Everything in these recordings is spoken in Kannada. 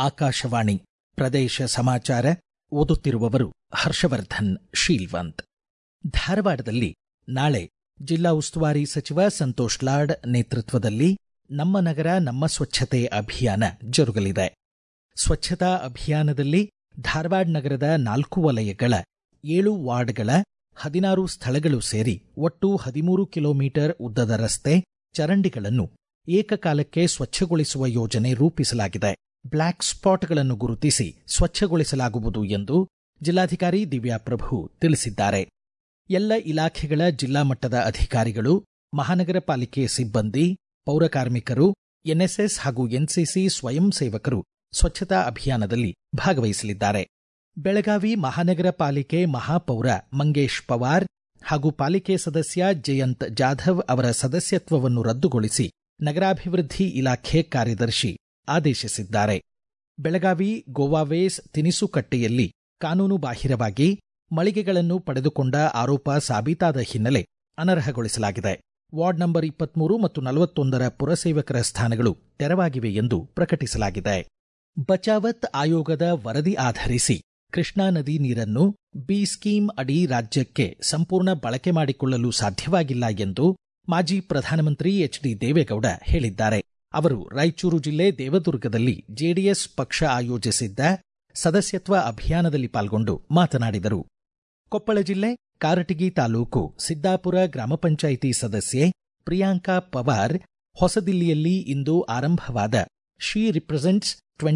ಆಕಾಶವಾಣಿ ಪ್ರದೇಶ ಸಮಾಚಾರ ಓದುತ್ತಿರುವವರು ಹರ್ಷವರ್ಧನ್ ಶೀಲ್ವಂತ್. ಧಾರವಾಡದಲ್ಲಿ ನಾಳೆ ಜಿಲ್ಲಾ ಉಸ್ತುವಾರಿ ಸಚಿವ ಸಂತೋಷ್ ಲಾಡ್ ನೇತೃತ್ವದಲ್ಲಿ ನಮ್ಮ ನಗರ ನಮ್ಮ ಸ್ವಚ್ಛತೆ ಅಭಿಯಾನ ಜರುಗಲಿದೆ. ಸ್ವಚ್ಛತಾ ಅಭಿಯಾನದಲ್ಲಿ ಧಾರವಾಡ ನಗರದ 4 ವಲಯಗಳ 7 ವಾರ್ಡ್ಗಳ 16 ಸ್ಥಳಗಳು ಸೇರಿ ಒಟ್ಟು 13 ಕಿಲೋಮೀಟರ್ ಉದ್ದದ ರಸ್ತೆ, ಚರಂಡಿಗಳನ್ನು ಏಕಕಾಲಕ್ಕೆ ಸ್ವಚ್ಛಗೊಳಿಸುವ ಯೋಜನೆ ರೂಪಿಸಲಾಗಿದೆ. ಬ್ಲಾಕ್ ಸ್ಪಾಟ್ಗಳನ್ನು ಗುರುತಿಸಿ ಸ್ವಚ್ಛಗೊಳಿಸಲಾಗುವುದು ಎಂದು ಜಿಲ್ಲಾಧಿಕಾರಿ ದಿವ್ಯಾ ಪ್ರಭು ತಿಳಿಸಿದ್ದಾರೆ. ಎಲ್ಲ ಇಲಾಖೆಗಳ ಜಿಲ್ಲಾ ಮಟ್ಟದ ಅಧಿಕಾರಿಗಳು, ಮಹಾನಗರ ಪಾಲಿಕೆ ಸಿಬ್ಬಂದಿ, ಪೌರಕಾರ್ಮಿಕರು, ಎನ್ಎಸ್ಎಸ್ ಹಾಗೂ ಎನ್ಸಿಸಿ ಸ್ವಯಂ ಸೇವಕರು ಸ್ವಚ್ಛತಾ ಅಭಿಯಾನದಲ್ಲಿ ಭಾಗವಹಿಸಲಿದ್ದಾರೆ. ಬೆಳಗಾವಿ ಮಹಾನಗರ ಪಾಲಿಕೆ ಮಹಾಪೌರ ಮಂಗೇಶ್ ಪವಾರ್ ಹಾಗೂ ಪಾಲಿಕೆ ಸದಸ್ಯ ಜಯಂತ್ ಜಾಧವ್ ಅವರ ಸದಸ್ಯತ್ವವನ್ನು ರದ್ದುಗೊಳಿಸಿ ನಗರಾಭಿವೃದ್ಧಿ ಇಲಾಖೆ ಕಾರ್ಯದರ್ಶಿ ಆದೇಶಿಸಿದ್ದಾರೆ. ಬೆಳಗಾವಿ ಗೋವಾವೇಸ್ ತಿನಿಸುಕಟ್ಟೆಯಲ್ಲಿ ಕಾನೂನು ಬಾಹಿರವಾಗಿ ಮಳಿಗೆಗಳನ್ನು ಪಡೆದುಕೊಂಡ ಆರೋಪ ಸಾಬೀತಾದ ಹಿನ್ನೆಲೆ ಅನರ್ಹಗೊಳಿಸಲಾಗಿದೆ. ವಾರ್ಡ್ ನಂಬರ್ 23 ಮತ್ತು 41ರ ಪುರಸೇವಕರ ಸ್ಥಾನಗಳು ತೆರವಾಗಿವೆ ಎಂದು ಪ್ರಕಟಿಸಲಾಗಿದೆ. ಬಚಾವತ್ ಆಯೋಗದ ವರದಿ ಆಧರಿಸಿ ಕೃಷ್ಣಾ ನದಿ ನೀರನ್ನು ಬಿ ಸ್ಕೀಮ್ ಅಡಿ ರಾಜ್ಯಕ್ಕೆ ಸಂಪೂರ್ಣ ಬಳಕೆ ಮಾಡಿಕೊಳ್ಳಲು ಸಾಧ್ಯವಾಗಿಲ್ಲ ಎಂದು ಮಾಜಿ ಪ್ರಧಾನಮಂತ್ರಿ ಎಚ್ಡಿ ದೇವೇಗೌಡ ಹೇಳಿದ್ದಾರೆ. ಅವರು ರಾಯಚೂರು ಜಿಲ್ಲೆ ದೇವದುರ್ಗದಲ್ಲಿ ಜೆಡಿಎಸ್ ಪಕ್ಷ ಆಯೋಜಿಸಿದ್ದ ಸದಸ್ಯತ್ವ ಅಭಿಯಾನದಲ್ಲಿ ಪಾಲ್ಗೊಂಡು ಮಾತನಾಡಿದರು. ಕೊಪ್ಪಳ ಜಿಲ್ಲೆ ಕಾರಟಗಿ ತಾಲೂಕು ಸಿದ್ದಾಪುರ ಗ್ರಾಮ ಪಂಚಾಯಿತಿ ಸದಸ್ಯೆ ಪ್ರಿಯಾಂಕಾ ಪವಾರ್ ಹೊಸದಿಲ್ಲಿಯಲ್ಲಿ ಇಂದು ಆರಂಭವಾದ ಶಿ ರಿಪ್ರೆಸೆಂಟ್ಸ್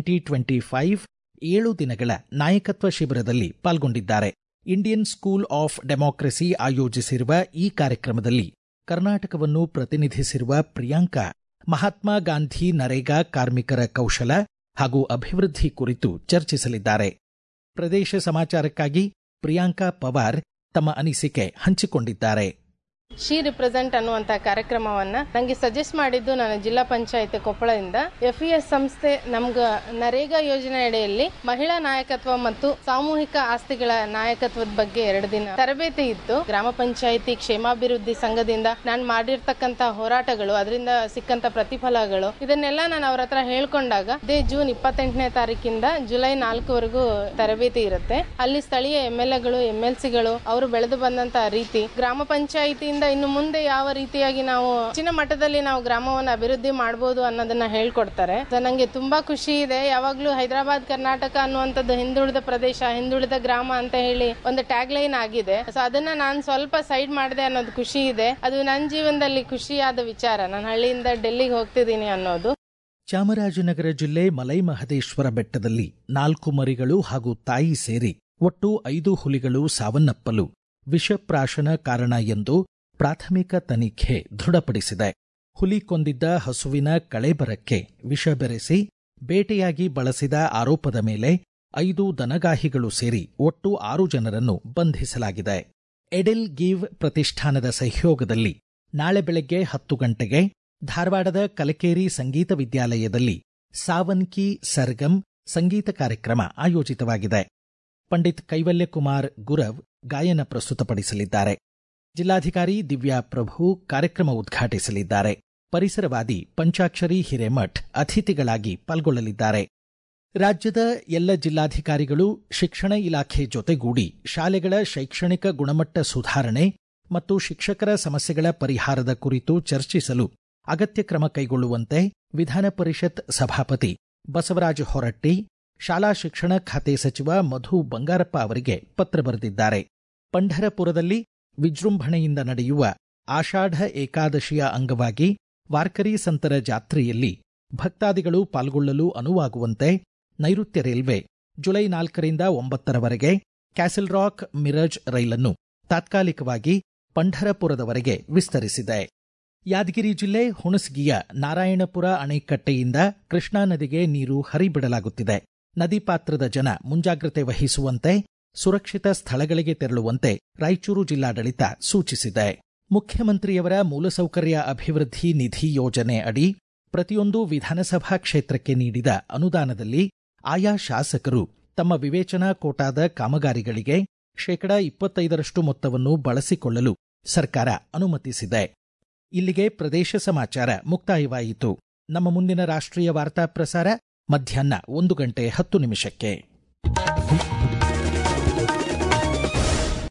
2025 7 ದಿನಗಳ ನಾಯಕತ್ವ ಶಿಬಿರದಲ್ಲಿ ಪಾಲ್ಗೊಂಡಿದ್ದಾರೆ. ಇಂಡಿಯನ್ ಸ್ಕೂಲ್ ಆಫ್ ಡೆಮಾಕ್ರಸಿ ಆಯೋಜಿಸಿರುವ ಈ ಕಾರ್ಯಕ್ರಮದಲ್ಲಿ ಕರ್ನಾಟಕವನ್ನು ಪ್ರತಿನಿಧಿಸಿರುವ ಪ್ರಿಯಾಂಕಾ ಮಹಾತ್ಮ ಗಾಂಧಿ ನರೇಗಾ ಕಾರ್ಮಿಕರ ಕೌಶಲ ಹಾಗೂ ಅಭಿವೃದ್ಧಿ ಕುರಿತು ಚರ್ಚಿಸಲಿದ್ದಾರೆ. ಪ್ರದೇಶ ಸಮಾಚಾರಕ್ಕಾಗಿ ಪ್ರಿಯಾಂಕಾ ಪವಾರ್ ತಮ್ಮ ಅನಿಸಿಕೆ ಹಂಚಿಕೊಂಡಿದ್ದಾರೆ. ಶಿ ರಿಪ್ರೆಸೆಂಟ್ ಅನ್ನುವಂತ ಕಾರ್ಯಕ್ರಮವನ್ನ ನಂಗೆ ಸಜೆಸ್ಟ್ ಮಾಡಿದ್ದು ನನ್ನ ಜಿಲ್ಲಾ ಪಂಚಾಯತ್ ಕೊಪ್ಪಳದಿಂದ. FES ಸಂಸ್ಥೆ ನಮ್ಗ ನರೇಗಾ ಯೋಜನೆ ಅಡಿಯಲ್ಲಿ ಮಹಿಳಾ ನಾಯಕತ್ವ ಮತ್ತು ಸಾಮೂಹಿಕ ಆಸ್ತಿಗಳ ನಾಯಕತ್ವದ ಬಗ್ಗೆ 2 ದಿನ ತರಬೇತಿ ಇತ್ತು. ಗ್ರಾಮ ಪಂಚಾಯಿತಿ ಕ್ಷೇಮಾಭಿವೃದ್ಧಿ ಸಂಘದಿಂದ ನಾನು ಮಾಡಿರ್ತಕ್ಕಂತ ಹೋರಾಟಗಳು, ಅದರಿಂದ ಸಿಕ್ಕಂತ ಪ್ರತಿಫಲಗಳು, ಇದನ್ನೆಲ್ಲ ನಾನು ಅವ್ರ ಹತ್ರ ಹೇಳ್ಕೊಂಡಾಗ ಇದೇ ಜೂನ್ 28ನೇ ತಾರೀಕಿಂದ ಜುಲೈ 4ವರೆಗೂ ತರಬೇತಿ ಇರುತ್ತೆ. ಅಲ್ಲಿ ಸ್ಥಳೀಯ MLAಗಳು, MLCಗಳು ಅವರು ಬೆಳೆದು ಬಂದಂತ ರೀತಿ, ಗ್ರಾಮ ಪಂಚಾಯಿತಿ ಇನ್ನು ಮುಂದೆ ಯಾವ ರೀತಿಯಾಗಿ ನಾವು ಹೆಚ್ಚಿನ ಮಟ್ಟದಲ್ಲಿ ನಾವು ಗ್ರಾಮವನ್ನು ಅಭಿವೃದ್ಧಿ ಮಾಡಬಹುದು ಅನ್ನೋದನ್ನ ಹೇಳ್ಕೊಡ್ತಾರೆ. ನಂಗೆ ತುಂಬಾ ಖುಷಿ ಇದೆ. ಯಾವಾಗ್ಲೂ ಹೈದರಾಬಾದ್ ಕರ್ನಾಟಕ ಅನ್ನುವಂಥದ್ದು ಹಿಂದುಳಿದ ಪ್ರದೇಶ, ಹಿಂದುಳಿದ ಗ್ರಾಮ ಅಂತ ಹೇಳಿ ಒಂದು ಟ್ಯಾಗ್ ಲೈನ್ ಆಗಿದೆ. ಸೊ ಅದನ್ನ ನಾನು ಸ್ವಲ್ಪ ಸೈಡ್ ಮಾಡಿದೆ ಅನ್ನೋದು ಖುಷಿ ಇದೆ. ಅದು ನನ್ನ ಜೀವನದಲ್ಲಿ ಖುಷಿಯಾದ ವಿಚಾರ. ನಾನು ಹಳ್ಳಿಯಿಂದ ಡೆಲ್ಲಿಗೆ ಹೋಗ್ತಿದ್ದೀನಿ ಅನ್ನೋದು. ಚಾಮರಾಜನಗರ ಜಿಲ್ಲೆ ಮಲೈ ಮಹದೇಶ್ವರ ಬೆಟ್ಟದಲ್ಲಿ 4 ಮರಿಗಳು ಹಾಗೂ ತಾಯಿ ಸೇರಿ ಒಟ್ಟು 5 ಹುಲಿಗಳು ಸಾವನ್ನಪ್ಪಲು ವಿಷಪ್ರಾಶನ ಕಾರಣ ಎಂದು ಪ್ರಾಥಮಿಕ ತನಿಖೆ ದೃಢಪಡಿಸಿದೆ. ಹುಲಿ ಕೊಂದಿದ್ದ ಹಸುವಿನ ಕಳೇಬರಕ್ಕೆ ವಿಷ ಬೆರೆಸಿ ಬೇಟೆಯಾಗಿ ಬಳಸಿದ ಆರೋಪದ ಮೇಲೆ 5 ದನಗಾಹಿಗಳು ಸೇರಿ ಒಟ್ಟು 6 ಜನರನ್ನು ಬಂಧಿಸಲಾಗಿದೆ. ಎಡೆಲ್ ಗಿವ್ ಪ್ರತಿಷ್ಠಾನದ ಸಹಯೋಗದಲ್ಲಿ ನಾಳೆ ಬೆಳಗ್ಗೆ 10 ಗಂಟೆಗೆ ಧಾರವಾಡದ ಕಲಕೇರಿ ಸಂಗೀತ ವಿದ್ಯಾಲಯದಲ್ಲಿ ಸಾವನ್ ಕಿ ಸರ್ಗಮ್ ಸಂಗೀತ ಕಾರ್ಯಕ್ರಮ ಆಯೋಜಿತವಾಗಿದೆ. ಪಂಡಿತ್ ಕೈವಲ್ಯಕುಮಾರ್ ಗುರವ್ ಗಾಯನ ಪ್ರಸ್ತುತಪಡಿಸಲಿದ್ದಾರೆ. ಜಿಲ್ಲಾಧಿಕಾರಿ ದಿವ್ಯಾ ಪ್ರಭು ಕಾರ್ಯಕ್ರಮ ಉದ್ಘಾಟಿಸಲಿದ್ದಾರೆ. ಪರಿಸರವಾದಿ ಪಂಚಾಕ್ಷರಿ ಹಿರೇಮಠ್ ಅತಿಥಿಗಳಾಗಿ ಪಾಲ್ಗೊಳ್ಳಲಿದ್ದಾರೆ. ರಾಜ್ಯದ ಎಲ್ಲ ಜಿಲ್ಲಾಧಿಕಾರಿಗಳು ಶಿಕ್ಷಣ ಇಲಾಖೆ ಜೊತೆಗೂಡಿ ಶಾಲೆಗಳ ಶೈಕ್ಷಣಿಕ ಗುಣಮಟ್ಟ ಸುಧಾರಣೆ ಮತ್ತು ಶಿಕ್ಷಕರ ಸಮಸ್ಯೆಗಳ ಪರಿಹಾರದ ಕುರಿತು ಚರ್ಚಿಸಲು ಅಗತ್ಯ ಕ್ರಮ ಕೈಗೊಳ್ಳುವಂತೆ ವಿಧಾನ ಪರಿಷತ್ ಸಭಾಪತಿ ಬಸವರಾಜ ಹೊರಟ್ಟಿ ಶಾಲಾ ಶಿಕ್ಷಣ ಖಾತೆ ಸಚಿವ ಮಧು ಬಂಗಾರಪ್ಪ ಅವರಿಗೆ ಪತ್ರ ಬರೆದಿದ್ದಾರೆ. ಪಂಢರಪುರದಲ್ಲಿ ವಿಜೃಂಭಣೆಯಿಂದ ನಡೆಯುವ ಆಷಾಢ ಏಕಾದಶಿಯ ಅಂಗವಾಗಿ ವಾರ್ಕರಿ ಸಂತರ ಜಾತ್ರೆಯಲ್ಲಿ ಭಕ್ತಾದಿಗಳು ಪಾಲ್ಗೊಳ್ಳಲು ಅನುವಾಗುವಂತೆ ನೈಋತ್ಯ ರೈಲ್ವೆ ಜುಲೈ 4ರಿಂದ 9ರವರೆಗೆ ಕ್ಯಾಸಲ್ ರಾಕ್ ಮಿರಜ್ ರೈಲನ್ನು ತಾತ್ಕಾಲಿಕವಾಗಿ ಪಂಢರಪುರದವರೆಗೆ ವಿಸ್ತರಿಸಿದೆ. ಯಾದಗಿರಿ ಜಿಲ್ಲೆ ಹುಣಸಗಿಯ ನಾರಾಯಣಪುರ ಅಣೆಕಟ್ಟೆಯಿಂದ ಕೃಷ್ಣಾ ನದಿಗೆ ನೀರು ಹರಿಬಿಡಲಾಗುತ್ತಿದೆ. ನದಿ ಪಾತ್ರದ ಜನ ಮುಂಜಾಗ್ರತೆ ವಹಿಸುವಂತೆ, ಸುರಕ್ಷಿತ ಸ್ಥಳಗಳಿಗೆ ತೆರಳುವಂತೆ ರಾಯಚೂರು ಜಿಲ್ಲಾಡಳಿತ ಸೂಚಿಸಿದೆ. ಮುಖ್ಯಮಂತ್ರಿಯವರ ಮೂಲಸೌಕರ್ಯ ಅಭಿವೃದ್ಧಿ ನಿಧಿ ಯೋಜನೆ ಅಡಿ ಪ್ರತಿಯೊಂದು ವಿಧಾನಸಭಾ ಕ್ಷೇತ್ರಕ್ಕೆ ನೀಡಿದ ಅನುದಾನದಲ್ಲಿ ಆಯಾ ಶಾಸಕರು ತಮ್ಮ ವಿವೇಚನಾ ಕೋಟಾದ ಕಾಮಗಾರಿಗಳಿಗೆ 25% ಮೊತ್ತವನ್ನು ಬಳಸಿಕೊಳ್ಳಲು ಸರ್ಕಾರ ಅನುಮತಿಸಿದೆ. ಇಲ್ಲಿಗೆ ಪ್ರದೇಶ ಸಮಾಚಾರ ಮುಕ್ತಾಯವಾಯಿತು. ನಮ್ಮ ಮುಂದಿನ ರಾಷ್ಟ್ರೀಯ ವಾರ್ತಾ ಪ್ರಸಾರ ಮಧ್ಯಾಹ್ನ 1:10 ನಿಮಿಷಕ್ಕೆ.